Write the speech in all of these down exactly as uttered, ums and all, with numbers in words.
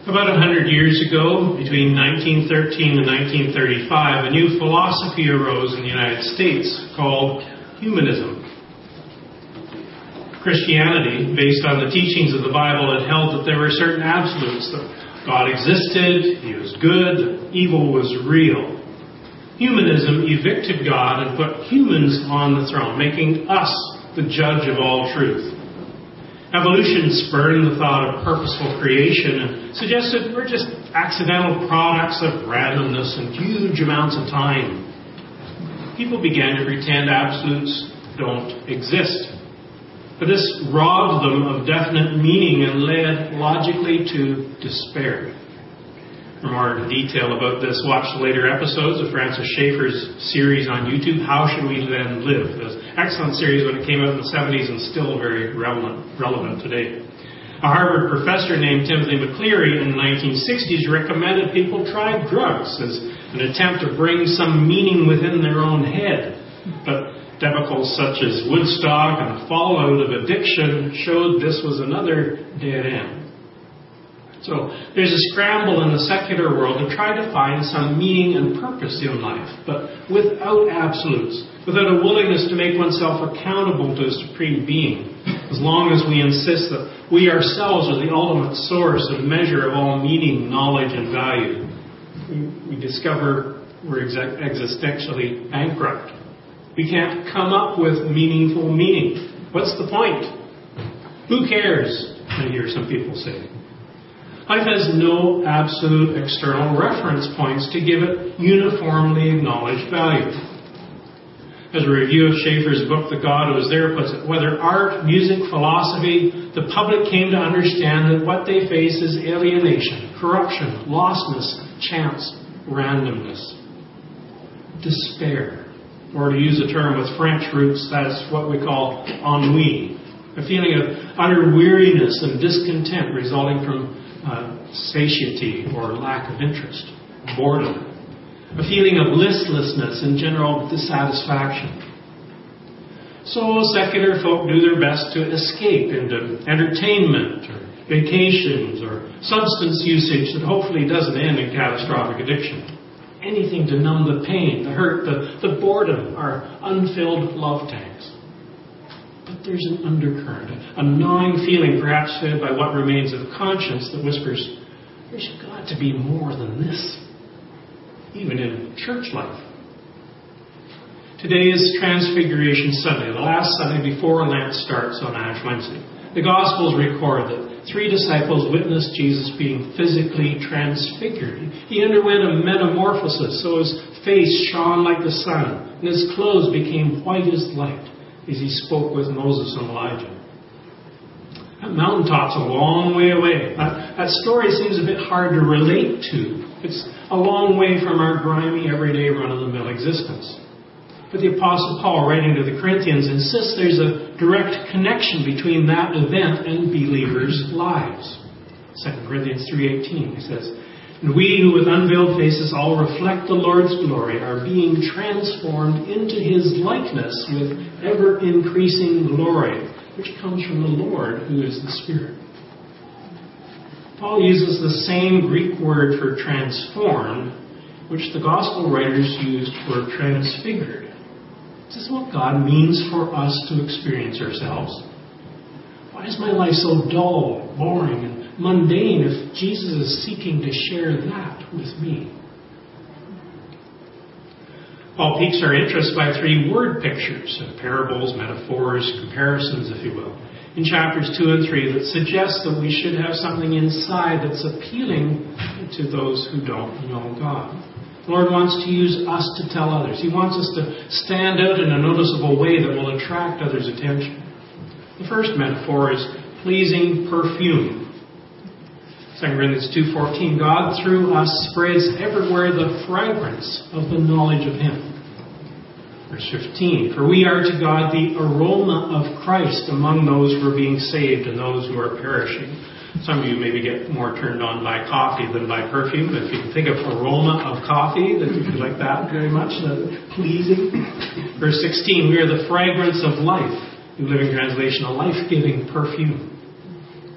About a hundred years ago, between nineteen thirteen and nineteen thirty-five, a new philosophy arose in the United States called humanism. Christianity, based on the teachings of the Bible, had held that there were certain absolutes, that God existed, He was good, evil was real. Humanism evicted God and put humans on the throne, making us the judge of all truth. Evolution spurred the thought of purposeful creation and suggested we're just accidental products of randomness and huge amounts of time. People began to pretend absolutes don't exist. But this robbed them of definite meaning and led logically to despair. For more detail about this, watch the later episodes of Francis Schaeffer's series on YouTube, How Should We Then Live? It was an excellent series when it came out in the seventies and still very relevant, relevant today. A Harvard professor named Timothy McCleary in the nineteen sixties recommended people try drugs as an attempt to bring some meaning within their own head. But debacles such as Woodstock and the fallout of addiction showed this was another dead end. So there's a scramble in the secular world to try to find some meaning and purpose in life, but without absolutes, without a willingness to make oneself accountable to a supreme being. As long as we insist that we ourselves are the ultimate source and measure of all meaning, knowledge, and value, we, we discover we're ex- existentially bankrupt. We can't come up with meaningful meaning. What's the point? Who cares? I hear some people say. Life has no absolute external reference points to give it uniformly acknowledged value. As a review of Schaeffer's book, The God Who Was There, puts it, whether art, music, philosophy, the public came to understand that what they face is alienation, corruption, lostness, chance, randomness, despair. Or to use a term with French roots, that's what we call ennui, a feeling of utter weariness and discontent resulting from uh, satiety or lack of interest, boredom, a feeling of listlessness and general dissatisfaction. So secular folk do their best to escape into entertainment or vacations or substance usage that hopefully doesn't end in catastrophic addiction. Anything to numb the pain, the hurt, the, the boredom, are unfilled love tanks. But there's an undercurrent, a gnawing feeling perhaps fed by what remains of conscience that whispers, there's got to be more than this, even in church life. Today is Transfiguration Sunday, the last Sunday before Lent starts on Ash Wednesday. The Gospels record that three disciples witnessed Jesus being physically transfigured. He underwent a metamorphosis, so his face shone like the sun, and his clothes became white as light as he spoke with Moses and Elijah. That mountaintop's a long way away. That, that story seems a bit hard to relate to. It's a long way from our grimy, everyday, run-of-the-mill existence. But the Apostle Paul, writing to the Corinthians, insists there's a direct connection between that event and believers' lives. Second Corinthians three eighteen, he says, and we who with unveiled faces all reflect the Lord's glory are being transformed into His likeness with ever-increasing glory, which comes from the Lord who is the Spirit. Paul uses the same Greek word for transformed, which the Gospel writers used for transfigured. This is what God means for us to experience ourselves. Why is my life so dull, boring, and mundane if Jesus is seeking to share that with me? Paul piques our interest by three word pictures, parables, metaphors, comparisons, if you will, in chapters two and three that suggest that we should have something inside that's appealing to those who don't know God. The Lord wants to use us to tell others. He wants us to stand out in a noticeable way that will attract others' attention. The first metaphor is pleasing perfume. Second Corinthians two fourteen, God through us spreads everywhere the fragrance of the knowledge of Him. Verse fifteen, for we are to God the aroma of Christ among those who are being saved and those who are perishing. Some of you maybe get more turned on by coffee than by perfume. If you can think of aroma of coffee, that you like that very much, pleasing. Verse sixteen, we are the fragrance of life. New Living Translation, a life-giving perfume.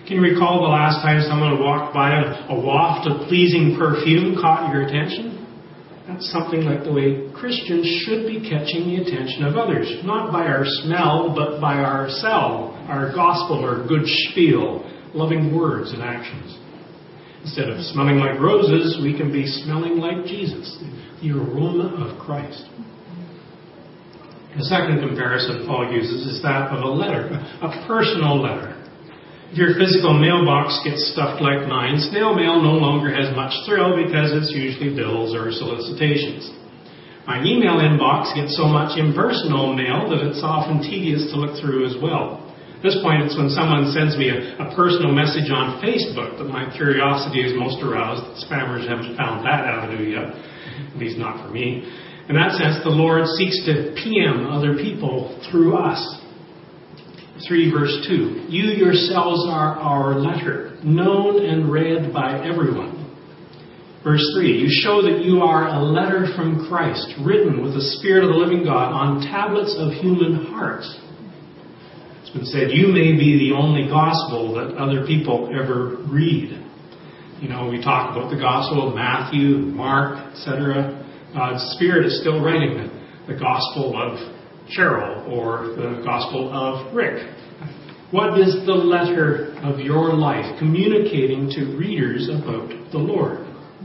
Can you recall the last time someone walked by and a waft of pleasing perfume caught your attention? That's something like the way Christians should be catching the attention of others, not by our smell, but by our sell, our gospel, our good spiel, loving words and actions. Instead of smelling like roses, we can be smelling like Jesus, the aroma of Christ. The second comparison Paul uses is that of a letter, a personal letter. If your physical mailbox gets stuffed like mine, snail mail no longer has much thrill because it's usually bills or solicitations. My email inbox gets so much impersonal mail that it's often tedious to look through as well. At this point, it's when someone sends me a, a personal message on Facebook that my curiosity is most aroused. Spammers haven't found that avenue yet, at least not for me. In that sense, the Lord seeks to P M other people through us. three verse two, you yourselves are our letter, known and read by everyone. Verse three, you show that you are a letter from Christ, written with the Spirit of the living God on tablets of human hearts. It's been said, you may be the only gospel that other people ever read. You know, we talk about the gospel of Matthew, Mark, et cetera. God's Spirit is still writing it. The gospel of Cheryl or the gospel of Rick. What is the letter of your life communicating to readers about the Lord?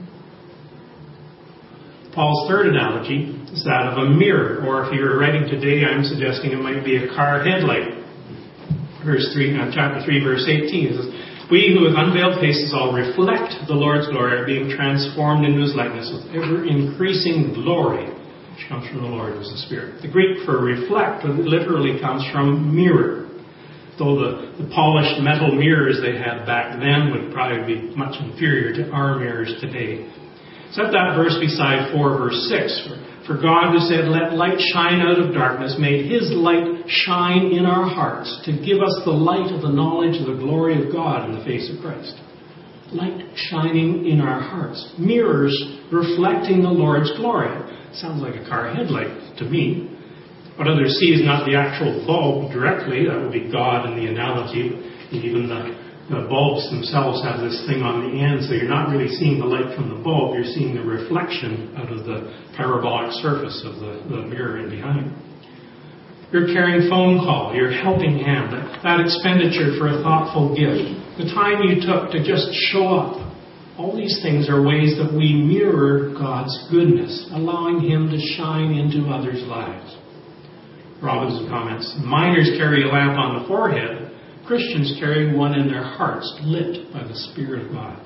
Paul's third analogy is that of a mirror, or if you're writing today, I'm suggesting it might be a car headlight. Verse three, uh, chapter three, verse eighteen says, we who with unveiled faces all reflect the Lord's glory are being transformed into His likeness with ever-increasing glory, which comes from the Lord, who is the Spirit. The Greek for reflect literally comes from mirror. Though the, the polished metal mirrors they had back then would probably be much inferior to our mirrors today. Set that verse beside four verse six. For, for God who said, let light shine out of darkness, made His light shine in our hearts to give us the light of the knowledge of the glory of God in the face of Christ. Light shining in our hearts. Mirrors reflecting the Lord's glory. Sounds like a car headlight to me. What others see is not the actual bulb directly. That would be God in the analogy. Even the, the bulbs themselves have this thing on the end, so you're not really seeing the light from the bulb. You're seeing the reflection out of the parabolic surface of the, the mirror in behind. Your caring phone call, your helping hand, that, that expenditure for a thoughtful gift, the time you took to just show up. All these things are ways that we mirror God's goodness, allowing Him to shine into others' lives. Robinson comments, miners carry a lamp on the forehead. Christians carry one in their hearts, lit by the Spirit of God.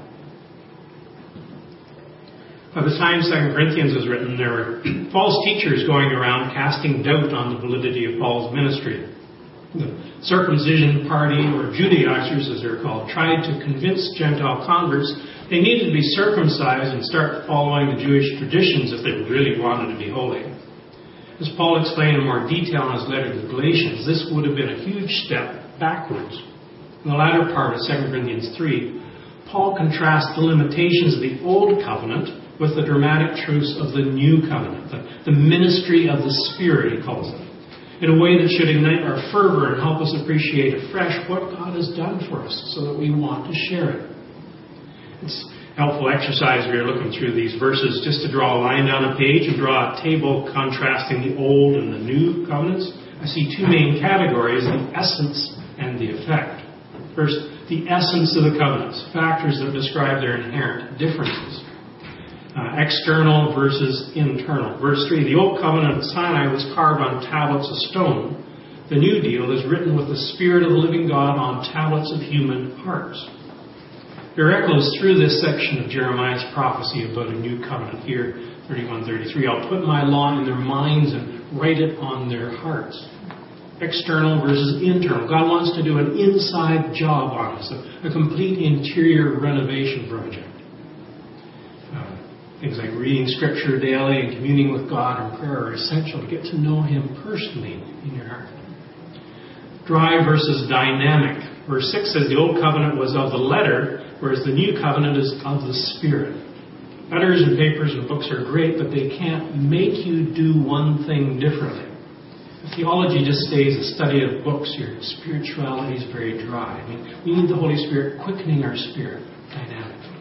By the time Second Corinthians was written, there were false teachers going around casting doubt on the validity of Paul's ministry. The circumcision party, or Judaizers as they're called, tried to convince Gentile converts they needed to be circumcised and start following the Jewish traditions if they really wanted to be holy. As Paul explained in more detail in his letter to the Galatians, this would have been a huge step backwards. In the latter part of Second Corinthians three, Paul contrasts the limitations of the Old Covenant with the dramatic truths of the New Covenant, the, the ministry of the Spirit, he calls it, in a way that should ignite our fervor and help us appreciate afresh what God has done for us so that we want to share it. It's helpful exercise we are looking through these verses just to draw a line down a page and draw a table contrasting the Old and the New Covenants. I see two main categories, the essence and the effect. First, the essence of the covenants, factors that describe their inherent differences. Uh, external versus internal. Verse three, the Old Covenant of Sinai was carved on tablets of stone. The New Deal is written with the Spirit of the living God on tablets of human hearts. There echoes through this section of Jeremiah's prophecy about a new covenant here, thirty-one thirty-three. I'll put my law in their minds and write it on their hearts. External versus internal. God wants to do an inside job on us, a, a complete interior renovation project. Uh, things like reading Scripture daily and communing with God in prayer are essential to get to know Him personally in your heart. Dry versus dynamic. Verse six says the Old Covenant was of the letter, whereas the New Covenant is of the Spirit. Letters and papers and books are great, but they can't make you do one thing differently. If theology just stays a study of books, your spirituality is very dry. I mean, we need the Holy Spirit quickening our spirit dynamically.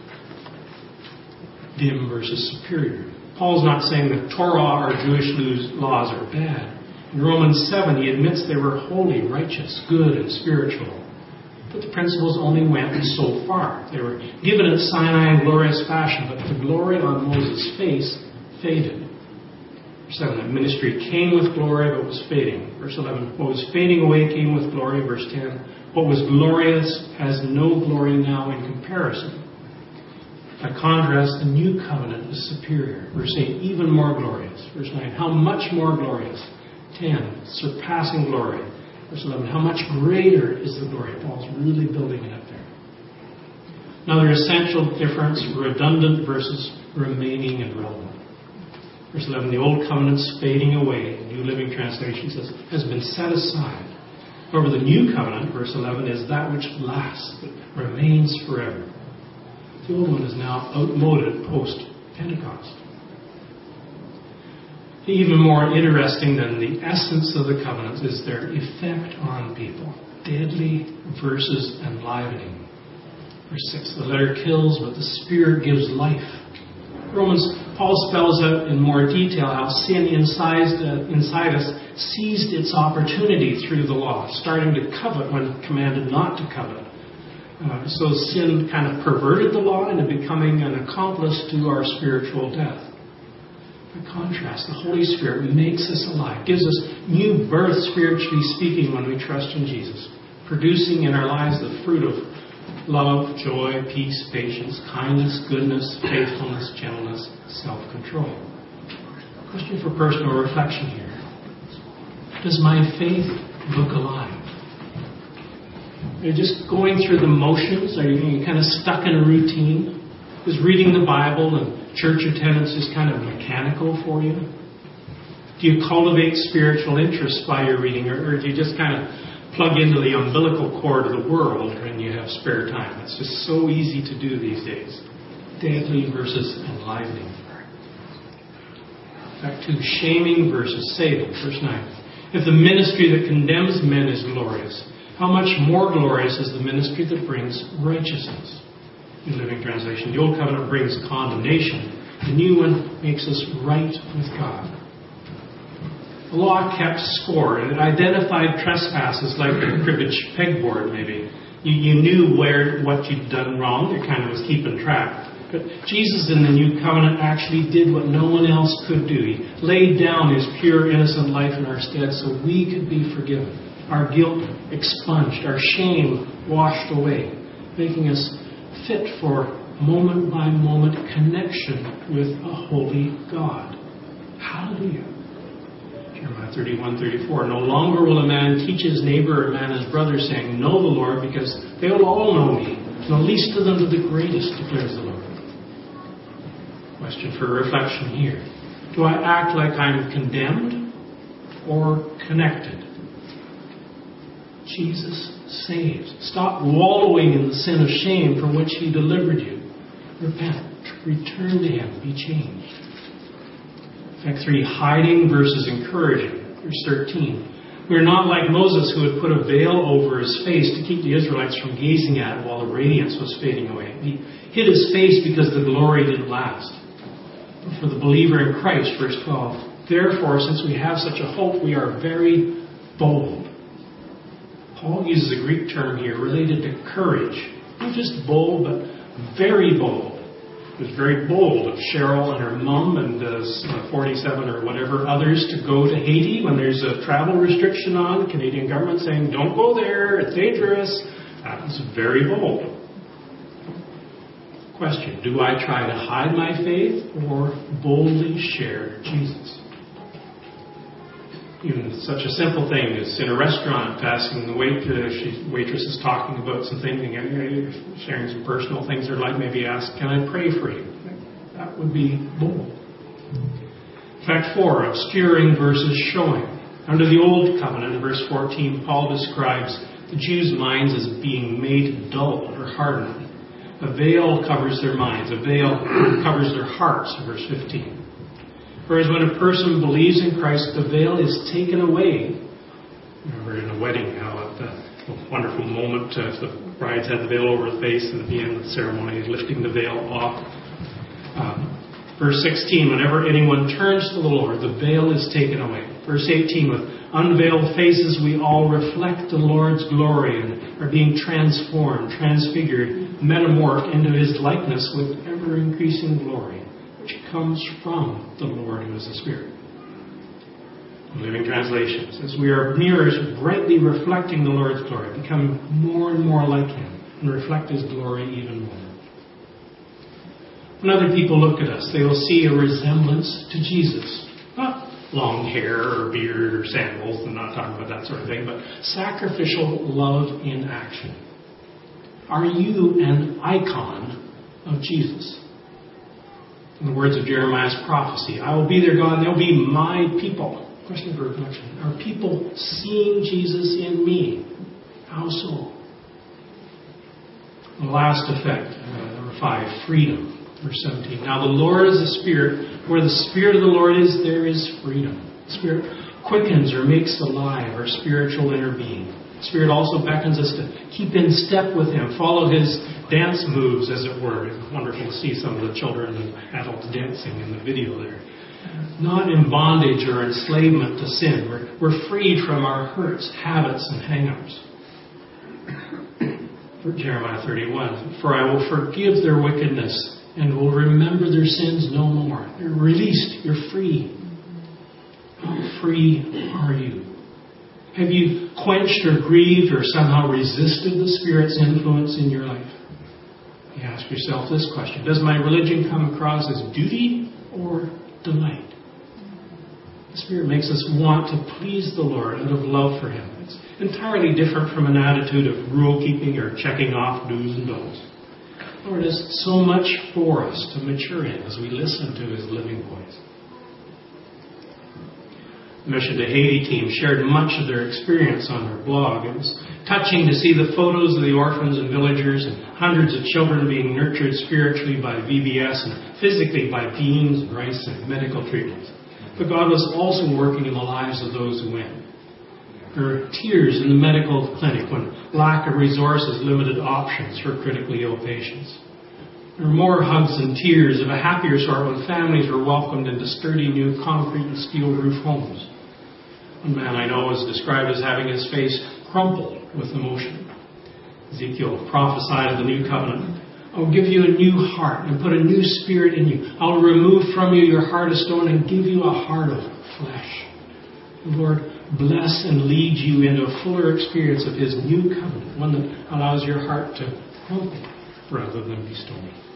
Dim versus superior. Paul's not saying that Torah or Jewish laws are bad. In Romans seven, he admits they were holy, righteous, good, and spiritual. But the principles only went so far. They were given at Sinai in glorious fashion, but the glory on Moses' face faded. Verse seven, the ministry came with glory, but was fading. Verse eleven, what was fading away came with glory. Verse ten, what was glorious has no glory now in comparison. By contrast, the new covenant is superior. Verse eight, even more glorious. Verse nine, how much more glorious? ten, surpassing glory. Verse eleven, how much greater is the glory? Paul's really building it up there. Another essential difference, redundant versus remaining and relevant. Verse eleven, the old covenant's fading away. New Living Translation says, has been set aside. However, the new covenant, verse eleven, is that which lasts, that remains forever. The old one is now outmoded post-Pentecost. Even more interesting than the essence of the covenants is their effect on people. Deadly versus enlivening. Verse six, the letter kills, but the Spirit gives life. Romans, Paul spells out in more detail how sin inside, uh, inside us seized its opportunity through the law, starting to covet when commanded not to covet. Uh, so sin kind of perverted the law into becoming an accomplice to our spiritual death. By contrast, the Holy Spirit makes us alive, gives us new birth, spiritually speaking, when we trust in Jesus, producing in our lives the fruit of love, joy, peace, patience, kindness, goodness, faithfulness, gentleness, self-control. Question for personal reflection here. Does my faith look alive? Are you just going through the motions? Are you kind of stuck in a routine? Is reading the Bible and church attendance just kind of mechanical for you? Do you cultivate spiritual interest by your reading, or, or do you just kind of plug into the umbilical cord of the world when you have spare time? It's just so easy to do these days. Deadly versus enlivening. Back to shaming versus saving. Verse nine. If the ministry that condemns men is glorious, how much more glorious is the ministry that brings righteousness? New Living Translation. The Old Covenant brings condemnation. The new one makes us right with God. The law kept score. It identified trespasses like the cribbage pegboard, maybe. You, you knew where what you'd done wrong. It kind of was keeping track. But Jesus in the New Covenant actually did what no one else could do. He laid down His pure, innocent life in our stead so we could be forgiven. Our guilt expunged. Our shame washed away. Making us fit for moment-by-moment connection with a holy God. Hallelujah. Jeremiah thirty-one thirty-four. No longer will a man teach his neighbor or a man his brother, saying, know the Lord, because they will all know me. And the least of them to the greatest, declares the Lord. Question for reflection here. Do I act like I'm condemned or connected? Jesus saves. Stop wallowing in the sin of shame from which He delivered you. Repent. Return to Him. Be changed. Fact three, hiding versus encouraging. Verse thirteen. We are not like Moses, who had put a veil over his face to keep the Israelites from gazing at it while the radiance was fading away. He hid his face because the glory didn't last. But for the believer in Christ, verse twelve, therefore, since we have such a hope, we are very bold. Paul uses a Greek term here related to courage. Not just bold, but very bold. It was very bold of Cheryl and her mum and uh, forty-seven or whatever others to go to Haiti when there's a travel restriction on. The Canadian government saying, don't go there, it's dangerous. That was very bold. Question, do I try to hide my faith or boldly share Jesus? Even such a simple thing as in a restaurant, asking the wait, uh, she, waitress is talking about something, and sharing some personal things, or like maybe ask, can I pray for you? That would be bold. Fact four, obscuring versus showing. Under the Old Covenant, in verse fourteen, Paul describes the Jews' minds as being made dull or hardened. A veil covers their minds. A veil covers their hearts, in verse fifteen. Whereas when a person believes in Christ, the veil is taken away. Remember in a wedding how at the wonderful moment uh, the brides had the veil over the face, and at the end of the ceremony, lifting the veil off. Um, verse sixteen, whenever anyone turns to the Lord, the veil is taken away. Verse eighteen, with unveiled faces we all reflect the Lord's glory and are being transformed, transfigured, metamorphed into His likeness with ever-increasing glory, which comes from the Lord who is the Spirit. Living Translation says, we are mirrors brightly reflecting the Lord's glory, becoming more and more like Him, and reflect His glory even more. When other people look at us, they will see a resemblance to Jesus. Not long hair or beard or sandals, I'm not talking about that sort of thing, but sacrificial love in action. Are you an icon of Jesus? In the words of Jeremiah's prophecy, I will be their God and they'll be my people. Question for reflection. Are people seeing Jesus in me? How so? The last effect, uh, number five, freedom. Verse seventeen. Now the Lord is the Spirit. Where the Spirit of the Lord is, there is freedom. The Spirit quickens or makes alive our spiritual inner being. The Spirit also beckons us to keep in step with Him, follow His dance moves, as it were. It's wonderful to see some of the children and adults dancing in the video there. Not in bondage or enslavement to sin. We're, we're freed from our hurts, habits, and hang-ups. For Jeremiah thirty-one, for I will forgive their wickedness and will remember their sins no more. You're released. You're free. How free are you? Have you quenched or grieved or somehow resisted the Spirit's influence in your life? You ask yourself this question. Does my religion come across as duty or delight? The Spirit makes us want to please the Lord out of love for Him. It's entirely different from an attitude of rule-keeping or checking off do's and don'ts. The Lord has so much for us to mature in as we listen to His living voice. The Mission to Haiti team shared much of their experience on their blog. It was touching to see the photos of the orphans and villagers and hundreds of children being nurtured spiritually by V B S and physically by beans, rice, and medical treatments. But God was also working in the lives of those who went. There were tears in the medical clinic when lack of resources limited options for critically ill patients. There were more hugs and tears of a happier sort when families were welcomed into sturdy new concrete and steel roof homes. One man I know is described as having his face crumpled with emotion. Ezekiel prophesied of the new covenant. I will give you a new heart and put a new spirit in you. I will remove from you your heart of stone and give you a heart of flesh. The Lord bless and lead you into a fuller experience of His new covenant, one that allows your heart to crumple rather than be stony.